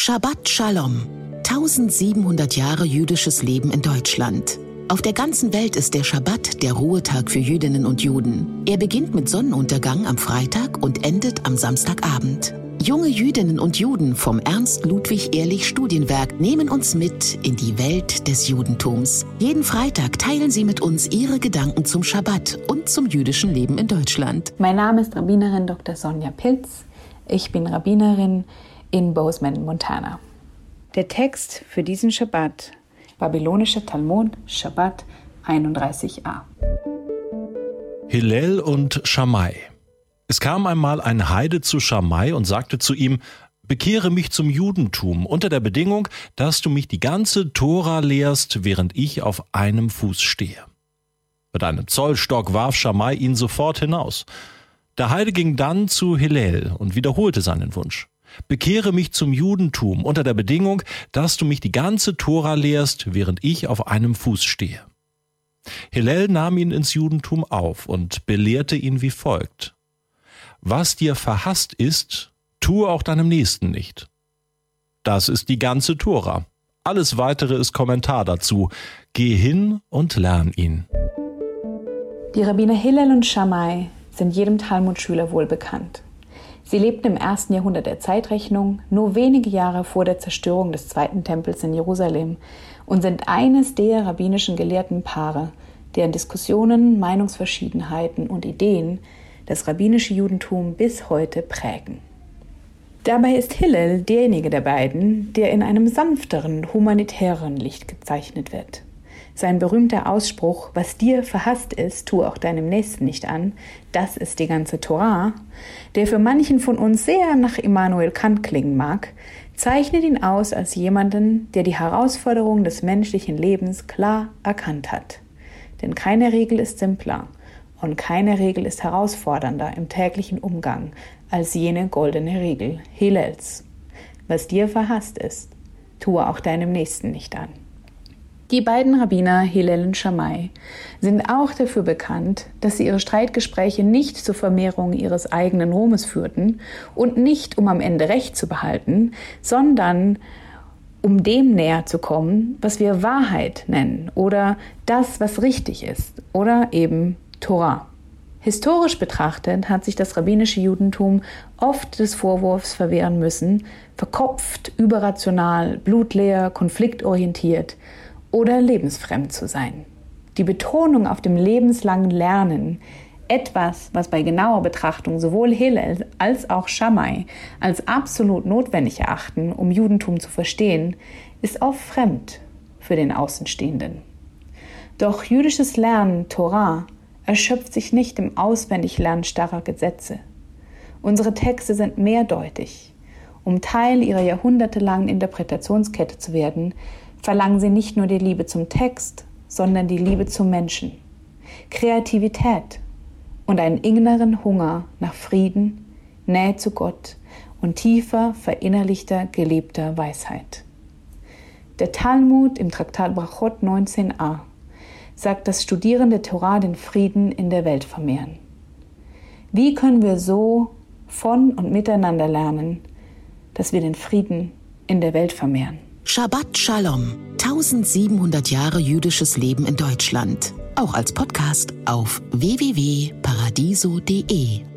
Shabbat Shalom. 1700 Jahre jüdisches Leben in Deutschland. Auf der ganzen Welt ist der Schabbat der Ruhetag für Jüdinnen und Juden. Er beginnt mit Sonnenuntergang am Freitag und endet am Samstagabend. Junge Jüdinnen und Juden vom Ernst-Ludwig-Ehrlich-Studienwerk nehmen uns mit in die Welt des Judentums. Jeden Freitag teilen sie mit uns ihre Gedanken zum Schabbat und zum jüdischen Leben in Deutschland. Mein Name ist Rabbinerin Dr. Sonja Pilz. Ich bin Rabbinerin in Bozeman, Montana. Der Text für diesen Schabbat, Babylonischer Talmud, Schabbat 31a. Hillel und Schamai. Es kam einmal ein Heide zu Schamai und sagte zu ihm: Bekehre mich zum Judentum unter der Bedingung, dass du mich die ganze Tora lehrst, während ich auf einem Fuß stehe. Mit einem Zollstock warf Schamai ihn sofort hinaus. Der Heide ging dann zu Hillel und wiederholte seinen Wunsch: Bekehre mich zum Judentum unter der Bedingung, dass du mich die ganze Tora lehrst, während ich auf einem Fuß stehe. Hillel nahm ihn ins Judentum auf und belehrte ihn wie folgt: Was dir verhasst ist, tue auch deinem Nächsten nicht. Das ist die ganze Tora. Alles Weitere ist Kommentar dazu. Geh hin und lern ihn. Die Rabbiner Hillel und Schamai sind jedem Talmudschüler wohl bekannt. Sie lebten im 1. Jahrhundert der Zeitrechnung, nur wenige Jahre vor der Zerstörung des Zweiten Tempels in Jerusalem, und sind eines der rabbinischen gelehrten Paare, deren Diskussionen, Meinungsverschiedenheiten und Ideen das rabbinische Judentum bis heute prägen. Dabei ist Hillel derjenige der beiden, der in einem sanfteren, humanitäreren Licht gezeichnet wird. Sein berühmter Ausspruch, was dir verhasst ist, tue auch deinem Nächsten nicht an, das ist die ganze Tora, der für manchen von uns sehr nach Immanuel Kant klingen mag, zeichnet ihn aus als jemanden, der die Herausforderungen des menschlichen Lebens klar erkannt hat. Denn keine Regel ist simpler und keine Regel ist herausfordernder im täglichen Umgang als jene goldene Regel Hillels. Was dir verhasst ist, tue auch deinem Nächsten nicht an. Die beiden Rabbiner Hillel und Schamai sind auch dafür bekannt, dass sie ihre Streitgespräche nicht zur Vermehrung ihres eigenen Ruhmes führten und nicht, um am Ende Recht zu behalten, sondern um dem näher zu kommen, was wir Wahrheit nennen oder das, was richtig ist oder eben Tora. Historisch betrachtet hat sich das rabbinische Judentum oft des Vorwurfs verwehren müssen, verkopft, überrational, blutleer, konfliktorientiert oder lebensfremd zu sein. Die Betonung auf dem lebenslangen Lernen, etwas, was bei genauer Betrachtung sowohl Hillel als auch Schamai als absolut notwendig erachten, um Judentum zu verstehen, ist oft fremd für den Außenstehenden. Doch jüdisches Lernen, Torah, erschöpft sich nicht im Auswendiglernen starrer Gesetze. Unsere Texte sind mehrdeutig. Um Teil ihrer jahrhundertelangen Interpretationskette zu werden, verlangen sie nicht nur die Liebe zum Text, sondern die Liebe zum Menschen, Kreativität und einen inneren Hunger nach Frieden, Nähe zu Gott und tiefer verinnerlichter, gelebter Weisheit. Der Talmud im Traktat Brachot 19a sagt, dass Studieren der Tora den Frieden in der Welt vermehren. Wie können wir so von und miteinander lernen, dass wir den Frieden in der Welt vermehren? Shabbat Shalom. 1700 Jahre jüdisches Leben in Deutschland. Auch als Podcast auf www.paradiso.de.